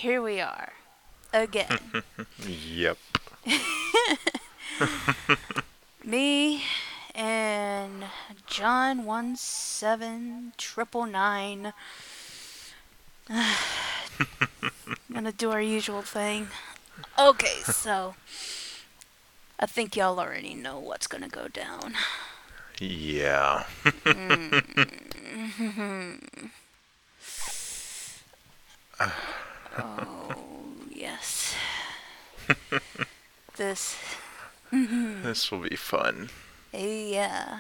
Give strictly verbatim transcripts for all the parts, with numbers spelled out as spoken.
here we are. Again. Yep. Me and John one seven triple nine. Gonna do our usual thing. Okay, so I think y'all already know what's gonna go down. Yeah. Oh, yes. This. This will be fun. Yeah.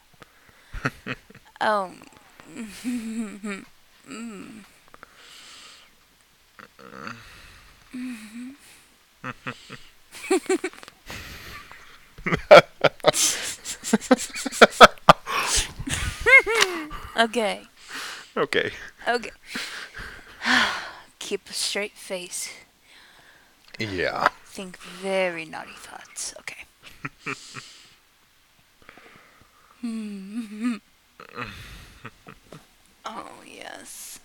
Oh. Okay. Okay. Okay. Keep a straight face. Yeah. Think very naughty thoughts. Okay. Oh, yes.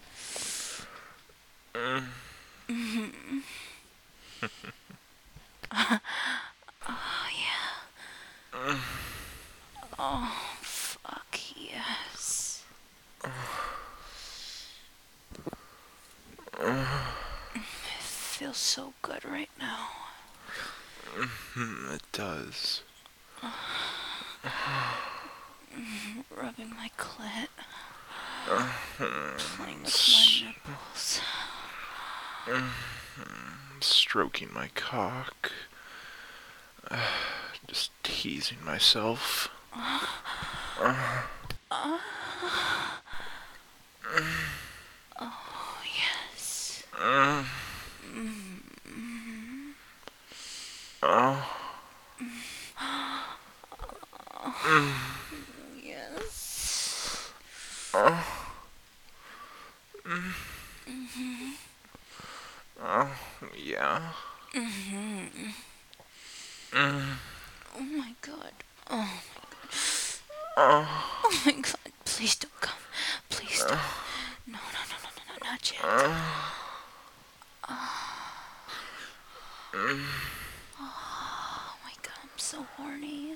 Oh, yeah. Oh, fuck yes. It feels so good right now. It does. Rubbing my clit. Playing with my nipples. Stroking my cock. Just teasing myself. Oh, yes. Yes. Yeah. Oh my god. Oh. Oh my god. Please don't come. Please don't. No, no, no, no, no, no, not yet. Oh my god, I'm so horny.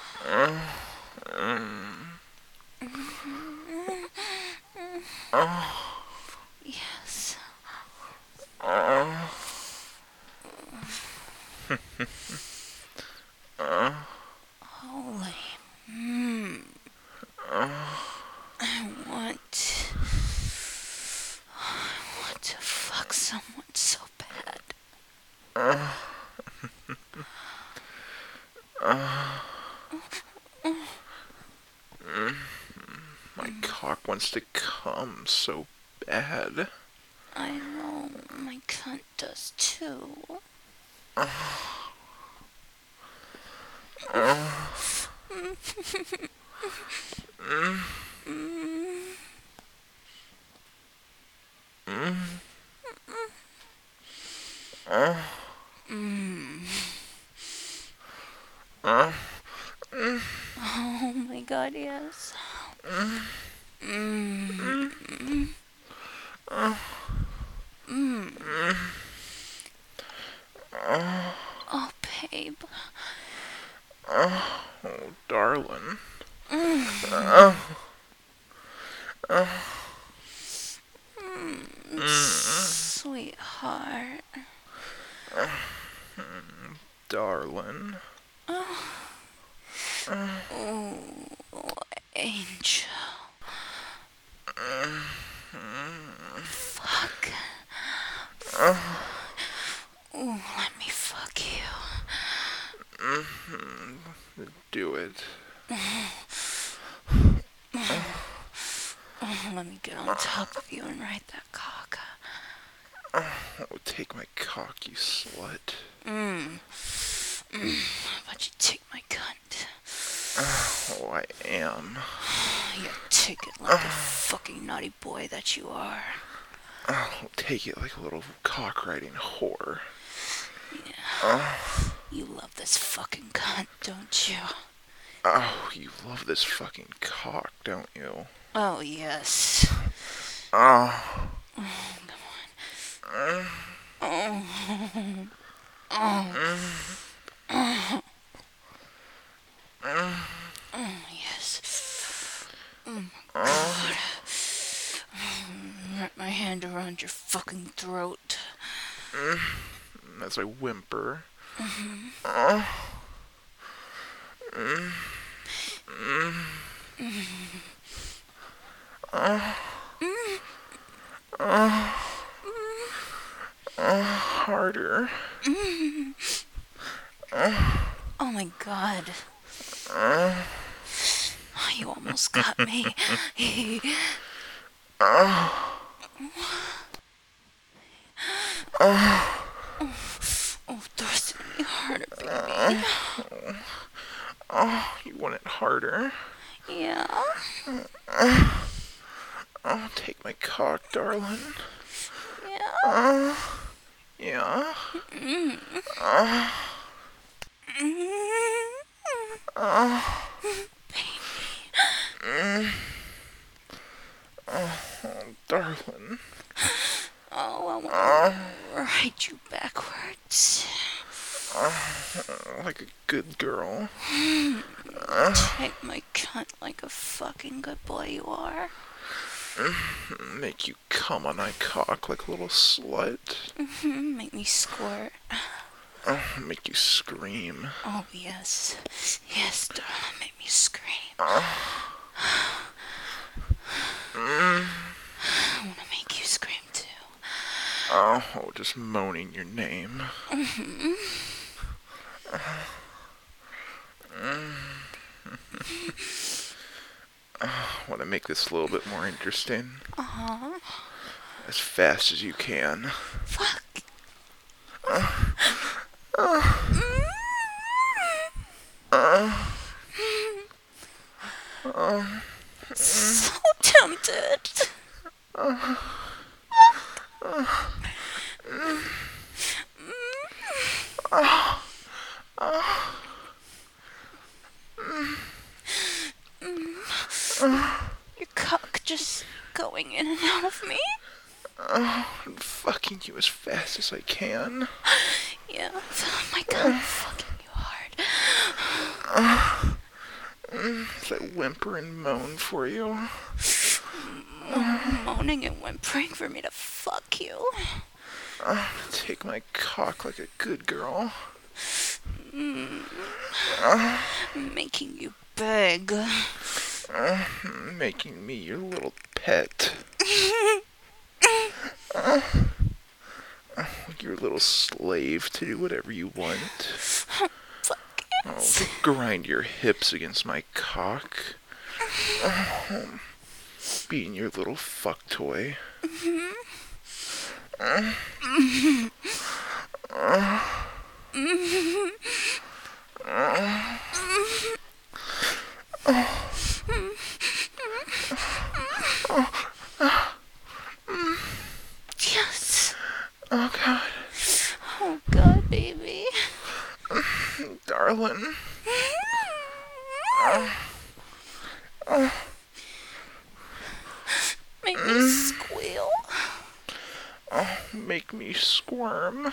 Yes. Holy. Mm. I want. I want to fuck someone so bad. My cock wants to come so bad. I know, my cunt does too. Oh my god, yes. Oh, babe. Oh, darling. Sweetheart. Darling. Oh, angel. Fuck. Oh, let me fuck you. Do it. Oh, let me get on top of you and ride that cock. Oh, take my cock, you slut. Mmm. Mm. How about you take my cunt? Oh, I am. You take it like the fucking naughty boy that you are. Oh, take it like a little cock-riding whore. Yeah. Oh. You love this fucking cunt, don't you? Oh, you love this fucking cock, don't you? Oh, yes. Oh. Oh, come on. Oh. Oh. Oh. Oh, yes. Oh my god. Wrap my hand around your fucking throat. As I whimper. Mm-hmm. Uh, mm, Mm-hmm. uh, uh, uh, harder. Mm-hmm. Uh, Oh my god. uh, Oh, you almost got me. uh, uh, Oh, thrust it me harder, baby. uh, oh, you want it harder? Yeah. Uh, oh, take my cock, darling. Yeah. Uh, yeah. Mm. Uh, Mm. uh, Baby. mm, oh, darling. Oh, I want Uh, to ride you backwards. uh, like a good girl. Uh, Take my cunt like a fucking good boy you are. make you come on my cock like a little slut. Mm-hmm. Make me squirt. Oh, make you scream. Oh, yes. Yes, darling, make me scream. Uh, mm, I want to make you scream, too. oh, oh, just moaning your name. Mm-hmm. Uh, mm, uh, want to make this a little bit more interesting? Uh-huh. As fast as you can. Fuck. Uh, uh, uh, uh, So tempted. uh, uh, uh, uh, Your cock just going in and out of me. uh, I'm fucking you as fast as I can. Yeah, oh my god, I'm fucking you hard. Uh, mm, as I whimper and moan for you. Mo- moaning and whimpering for me to fuck you. Uh, take my cock like a good girl. Mm, Uh, making you beg. uh, making me your little pet. Uh, uh, your little slave to do whatever you want. Fuck Oh, yes. grind your hips against my cock. Uh, being your little fuck toy. Mm-hmm. Uh, Mm-hmm. uh, Mm-hmm. uh, Yes. oh god, Oh god, baby. darling. Uh, uh, Make me squeal. oh, make me squirm.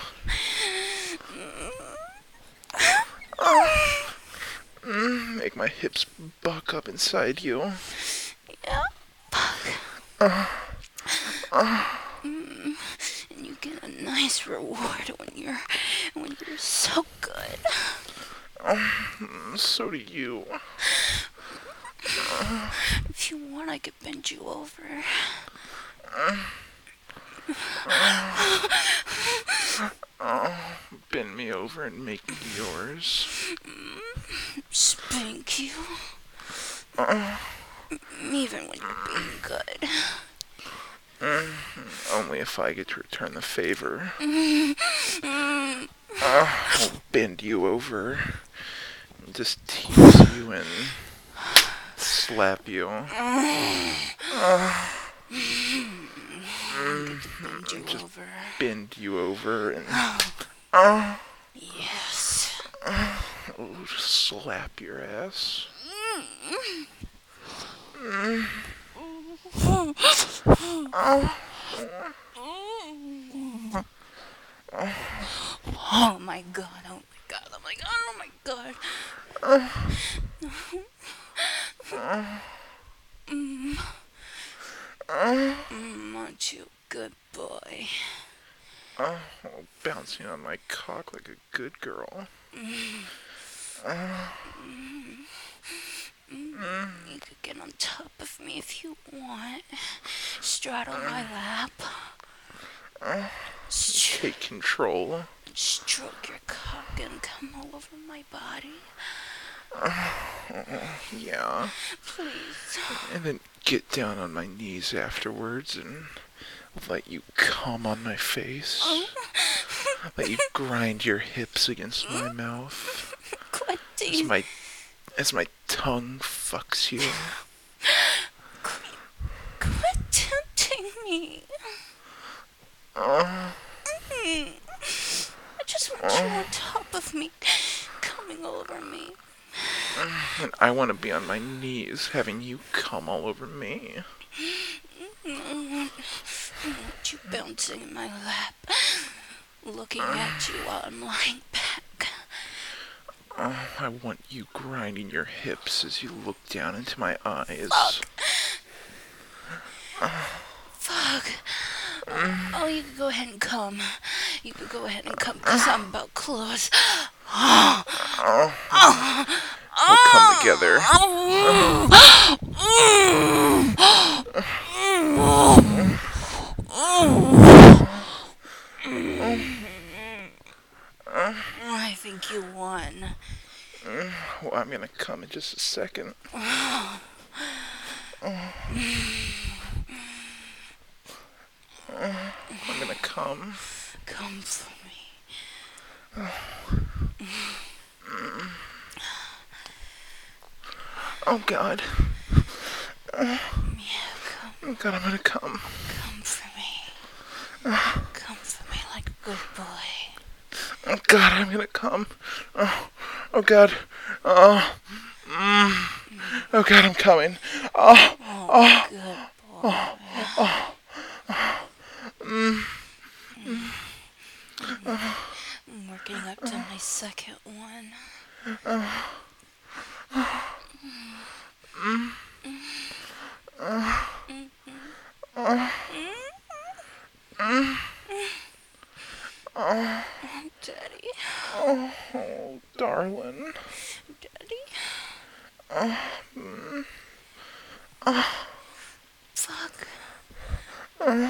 Oh, mm, make my hips buck up inside you. Yeah. Uh, uh, Mm. And you get a nice reward when you're when you're so good. oh, so do you. Uh, If you want, I could bend you over. uh, uh, oh, bend me over and make me yours. Spank you. Uh, Even when you're being good. mm, only if I get to return the favor. Mm. Uh, I'll bend you over. And just tease you and slap you. Uh, Mm. Bend you just over. bend you over and uh, Yes. uh, I'll just slap your ass. Mm. Oh. Oh my god, oh my god, oh my god, oh my god. Mm. Mm, aren't you a good boy? Oh, bouncing on my cock like a good girl. Mm. Uh, Mm. Mm. mm, You could get on top of me if you want. Straddle my lap. uh, Str- take control. stroke your cock and come all over my body. Uh, yeah. Please. And then get down on my knees afterwards and let you come on my face. Oh. Let you grind your hips against my mouth. Quit As teasing. my as my tongue fucks you. Quit, quit tempting me. Uh, Mm. I just want you on top of me, coming all over me. and I want to be on my knees, having you come all over me. Mm. I want you bouncing in my lap, looking at you while I'm lying back. Oh, I want you grinding your hips as you look down into my eyes. Fuck. Fuck. Oh, you could go ahead and come. You could go ahead and come, because I'm about close. Oh, we'll come together. I think you won. Well, I'm gonna come in just a second. I'm gonna come. Come for me. Oh God. Yeah, come. Oh God, I'm gonna come. Come for me. Come for me like a good boy. Oh God, I'm gonna come. Oh, oh God. Oh, mm. Oh God, I'm coming. Oh, Oh, oh, good boy. oh, oh. Mm. I'm working up to my second one. Daddy. Oh, oh, darling. Daddy. Oh, mm. Fuck. Oh,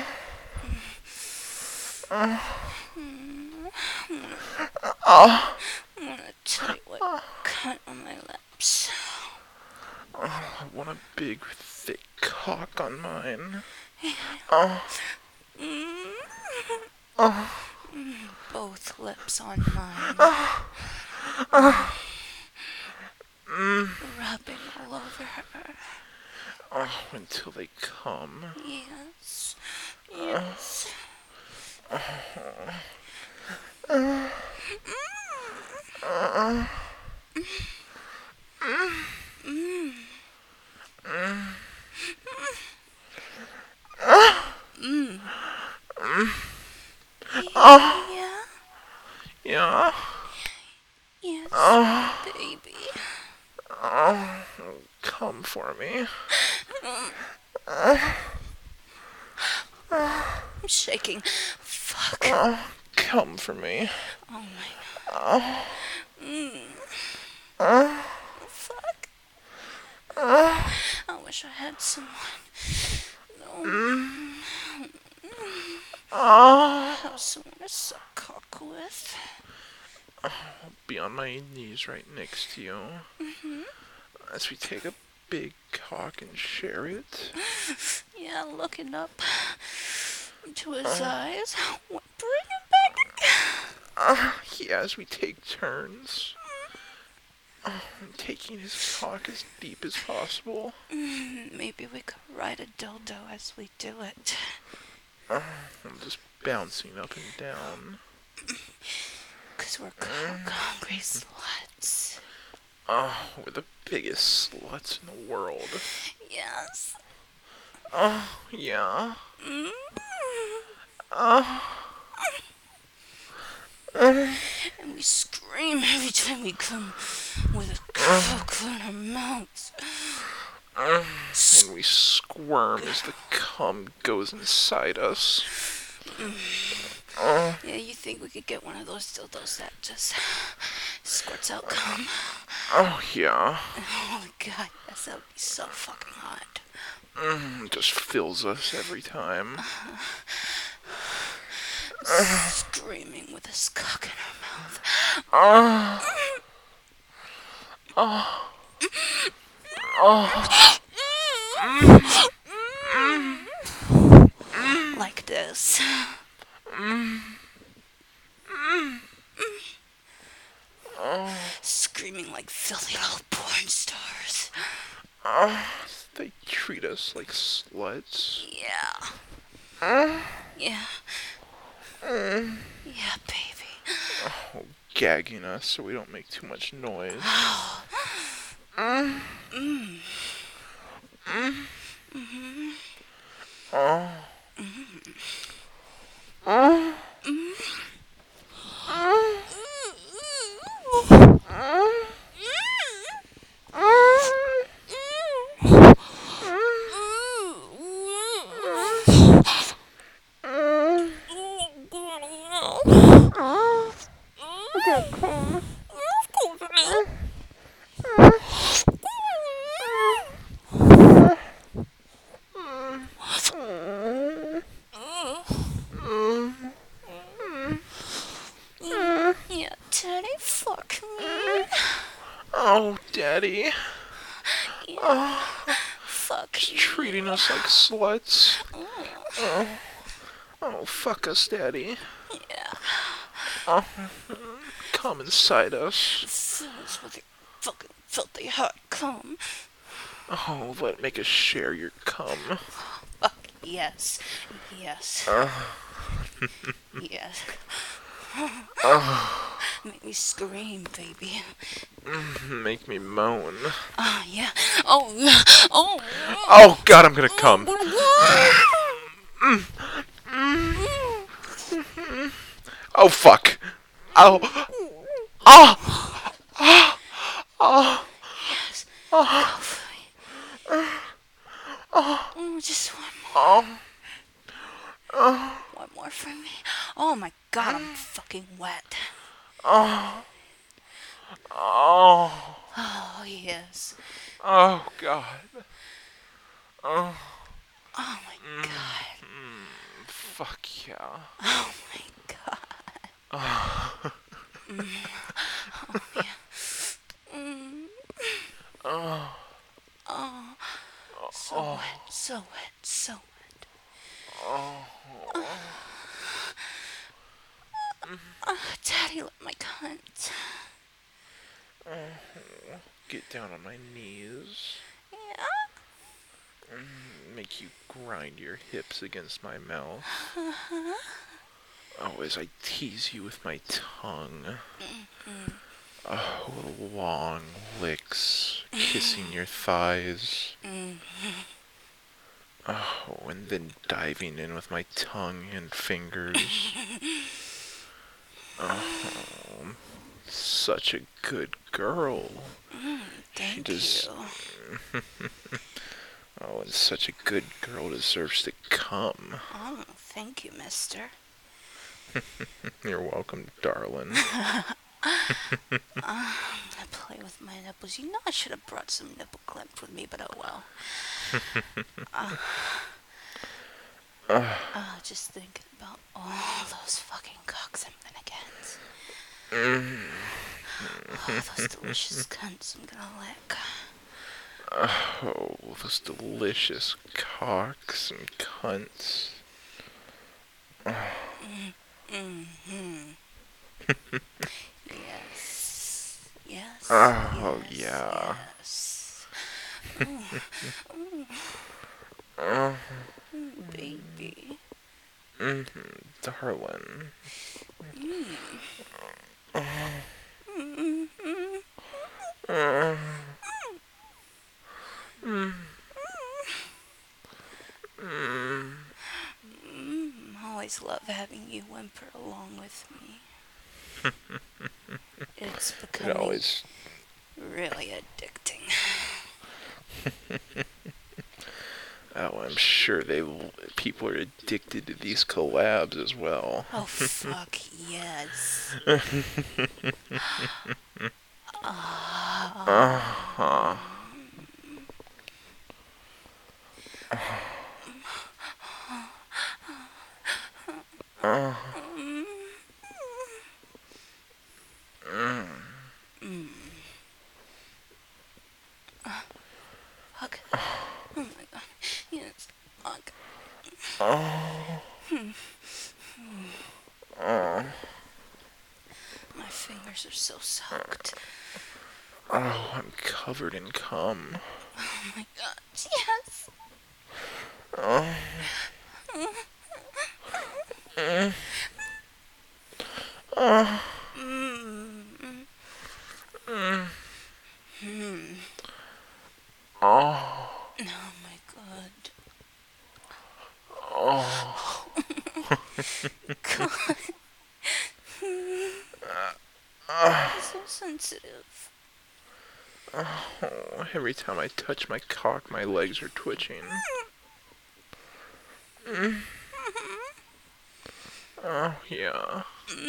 Mm. oh. I'm gonna tell you what cunt on my lips. Oh, I want a big, thick cock on mine. Oh, Mm. oh, Mm. Both lips on mine. oh, oh. Mm. Rubbing all over her. Oh, until they come. Yes. Yes. Uh, uh, uh, Mm. mm. Mm. Oh, Yeah. yeah. Yes, Oh, baby. oh, come for me. I'm shaking. Fuck. Oh, come for me. Oh my Oh, god. Mm. oh, Fuck. oh, I wish I had someone. No. mm, Mm. oh. Have someone to suck cock with. I'll be on my knees right next to you Mm-hmm. as we take a big cock and share it. Yeah, looking up into his Uh. eyes. Bring it back. Uh, yeah, as we take turns. Oh, taking his cock as deep as possible. Mm, maybe we could ride a dildo as we do it. Oh, I'm just bouncing up and down. Cause we're cock hungry sluts. Oh, we're the biggest sluts in the world. Yes. Oh, yeah. Mm. Oh, And we scream every time we come with a cock on our mouths. And we squirm as the cum goes inside us. Yeah, you think we could get one of those dildos that just squirts out cum? Oh, yeah. Oh my god, that would be so fucking hot. It just fills us every time. Screaming with this cock in our mouth. Oh. Oh. Oh. Like this. Screaming like filthy little porn stars. Oh. They treat us like sluts. Yeah. Yeah. Yeah, baby. Oh, gagging us so we don't make too much noise. Mm. Oh. Oh. Yeah, Daddy, fuck me. Oh, Daddy. Yeah, Oh. fuck He's me. treating us like sluts. Oh, Oh. Oh, fuck us, Daddy. yeah. Oh. Come inside us. Fill us with your fucking filthy hot cum. Oh, let make us share your cum. Fuck yes. Yes. Uh. Yes. Oh. Make me scream, baby. Make me moan. Oh, yeah. Oh, yeah. Oh. Oh, God, I'm gonna come. Oh, fuck. Oh. Oh. Oh. Oh. Yes. Oh. Go for me. Oh, just one more. Oh. Oh. One more for me. Oh my god, I'm fucking wet. Oh. Oh. Oh, yes. Oh, God. Oh. Oh my god. Fuck yeah. Oh my god. Oh. Mm. Oh, yeah. Mm. Oh. Oh. So Oh. wet, so wet, so wet. Oh. Oh, Daddy, let my cunt. Oh. Get down on my knees. Yeah. Make you grind your hips against my mouth. Uh-huh. Oh, as I tease you with my tongue. Mm-hmm. Oh, long licks, kissing your thighs. Mm-hmm. Oh, and then diving in with my tongue and fingers. Oh, such a good girl. Mm, thank She does. you. Oh, and such a good girl deserves to come. Oh, thank you, mister. You're welcome, darling. uh, I play with my nipples. You know I should have brought some nipple clamps with me, but oh well. uh, uh, uh, just thinking about all those fucking cocks I'm gonna get. mm, All those delicious cunts I'm gonna lick. oh, those delicious cocks and cunts. Mm, mm-hmm. Yes. Yes. Oh, yes, yeah. Yes. Ooh, ooh, Uh, ooh, baby. mm-hmm, darling. Mm. Uh, Mm-hmm. uh, mm, mm. Mm, I always love having you whimper along with me. It's It becoming always. really addicting. Oh, I'm sure they people are addicted to these collabs as well. Oh, fuck yes. Uh Ah. huh. Uh. Mm. Mm. Mm. Fuck. Oh my god. Yes. Fuck. Oh. Hmm. Oh. My fingers are so soaked. Oh, I'm covered in cum. Oh my god. Yes. Oh. Mm. Oh. Mm. Mm. Hmm. Oh. Oh my god. Oh. God. Uh, It's so sensitive. oh, every time I touch my cock, my legs are twitching. Mm. Oh, yeah.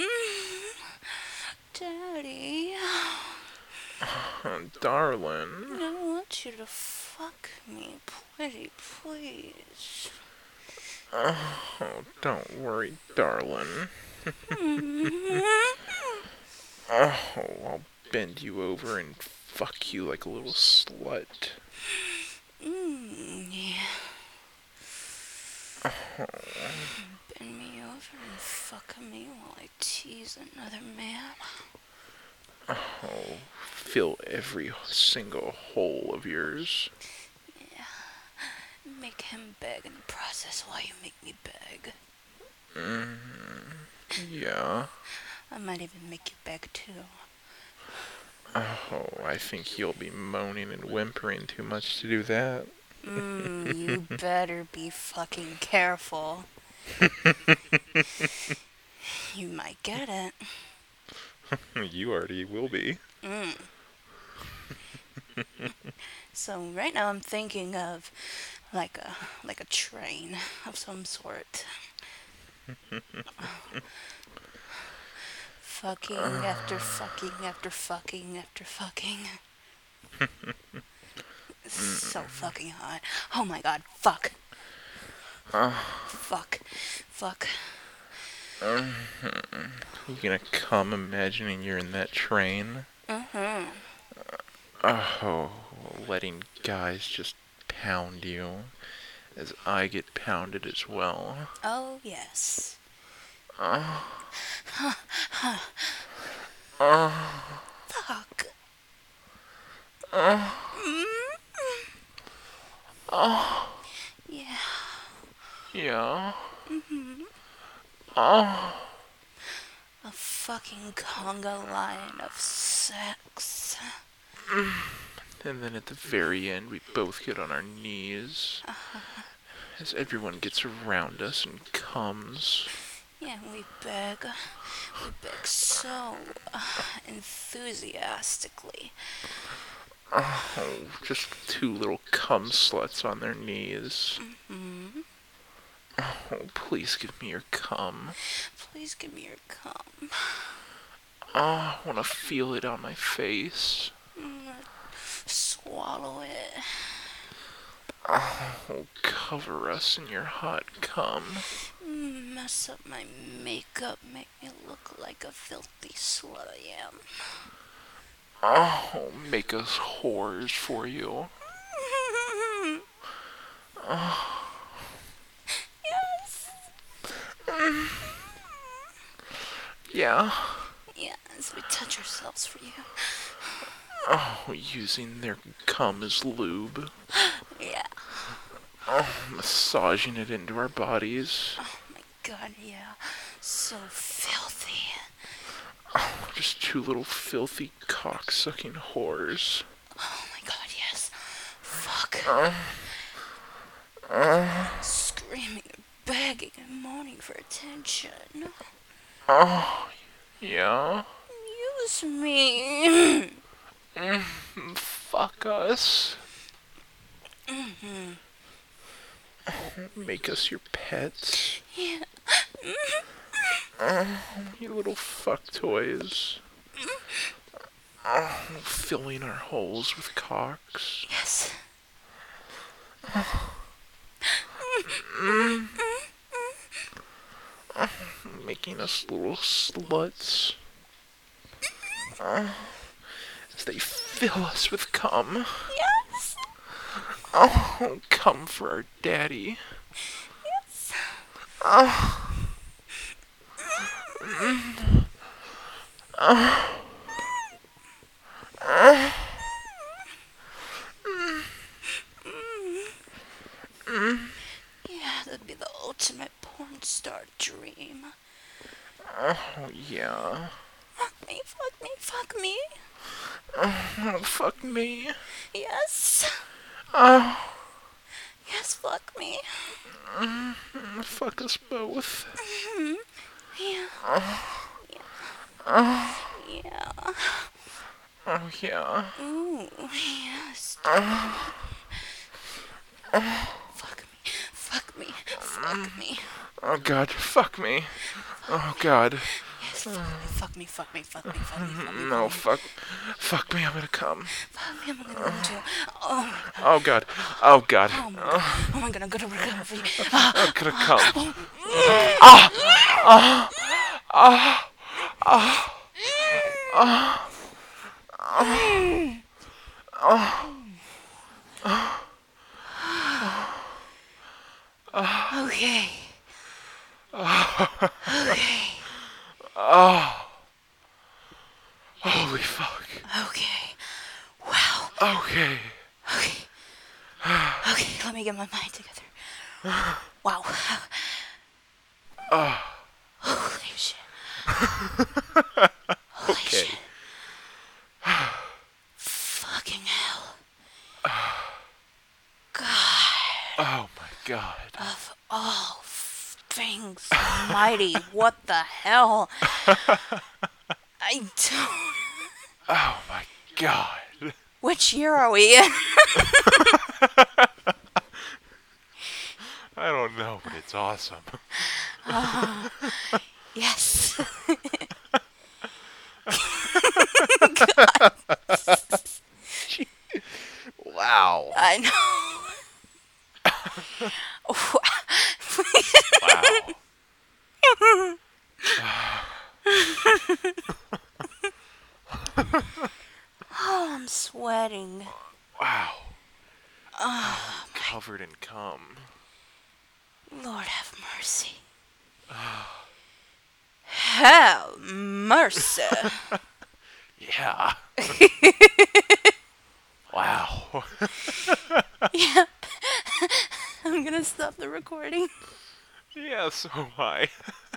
Daddy. Oh, darling. I want you to fuck me. Pretty please. Oh, don't worry, darling. Mm. Oh, I'll bend you over and fuck you like a little slut. Mm, yeah. Oh, Bend me over and fuck me while I tease another man. oh, fill every single hole of yours. Yeah. Make him beg in the process while you make me beg. Mm, yeah. I might even make you beg too. Oh, I think he'll be moaning and whimpering too much to do that. Mmm, you better be fucking careful. You might get it. You already will be. Mm. So right now I'm thinking of like a like a train of some sort. Fucking after fucking after fucking after fucking. It's so fucking hot. Oh my god, fuck. Uh, Fuck. Fuck. you gonna come imagining you're in that train? Mm-hmm. Oh, letting guys just pound you as I get pounded as well. Oh yes. Uh, uh, Fuck. uh, Mm. uh, Yeah. yeah. Mm-hmm. Uh, A fucking conga line of sex. and then at the very end, we both get on our knees as everyone gets around us and comes. Yeah, we beg. We beg so uh, enthusiastically. Oh, just two little cum sluts on their knees. Mm-hmm. Oh, please give me your cum. Please give me your cum. Oh, I want to feel it on my face. Mm, swallow it. Oh, cover us in your hot cum. Mm, mess up my makeup. Make me look like a filthy slut I am. Oh, make us whores for you. Oh, Yes. yeah. Yes, we touch ourselves for you. Oh, using their cum as lube. Yeah. Oh, massaging it into our bodies. Oh my god, yeah. So filthy. Oh, just two little filthy cock-sucking whores. Oh my god, yes. Fuck. Uh, uh, Screaming and begging and moaning for attention. oh, Yeah? Use me. Fuck us. Make us your pets. Yeah. You little fuck toys. Filling our holes with cocks. Yes. Making us little sluts. As they fill us with cum. Yes. Oh, cum for our daddy. Yes. Yeah, that'd be the ultimate porn star dream. Oh, yeah. Fuck me, fuck me, fuck me. Oh, fuck me. Yes. Oh, Yes, fuck me. fuck us both. Yeah. Oh, Yeah. oh yeah. Ooh, yes. Fuck me. Fuck me. Fuck me. Oh god, fuck me. Oh god. Yes, fuck me. Fuck me. Fuck me. Fuck me. Fuck me. Fuck me. No, fuck fuck. Fuck me, I'm gonna come. Fuck me. I'm gonna go too. Oh my god. Oh god. Oh god. Oh my god. Oh my god. I'm gonna recover for you. Ah, I'm gonna come. Ah! Ah! Ah! Ah! Ah! okay. Okay. Oh! Holy fuck. Okay. Wow. Okay. Okay. Okay. Let me get my mind together. Wow. Oh. Holy shit. Holy Okay. shit. Fucking hell. God Oh my god. of all f- things almighty, what the hell? I don't... Oh my god. Which year are we in? I don't know, but it's awesome. Yes. Wow. I know. Wow. Oh, I'm sweating. Wow. Covered in cum. Lord have mercy. Have mercy. Yeah. Wow. Yep. I'm gonna stop the recording. Yeah, so am I.